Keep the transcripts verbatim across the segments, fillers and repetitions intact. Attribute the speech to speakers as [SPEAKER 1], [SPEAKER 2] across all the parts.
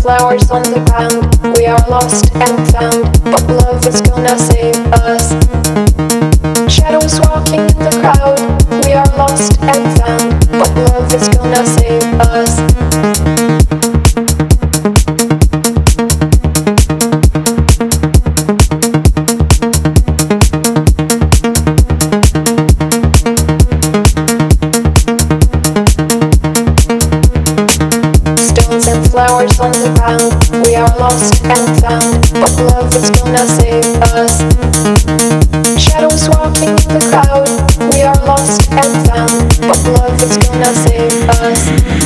[SPEAKER 1] flowers on the ground. We are lost and found, but love is gonna save us. Shadows walking in the crowd. We are lost and found, but love is gonna save us. Flowers on the ground. We are lost and found, but love is gonna save us. Shadows walking in the crowd. We are lost and found, but love is gonna save us.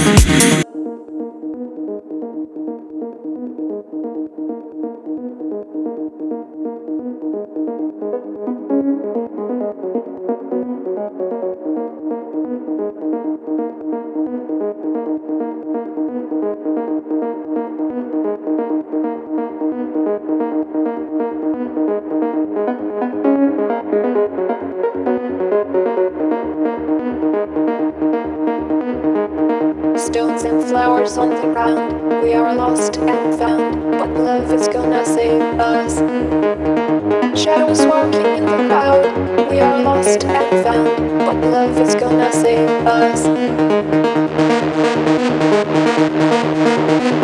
[SPEAKER 1] Stones and flowers on the ground. We are lost and found, but love is gonna save us. Shadows walking in the crowd. We are lost and found, but love is gonna save us.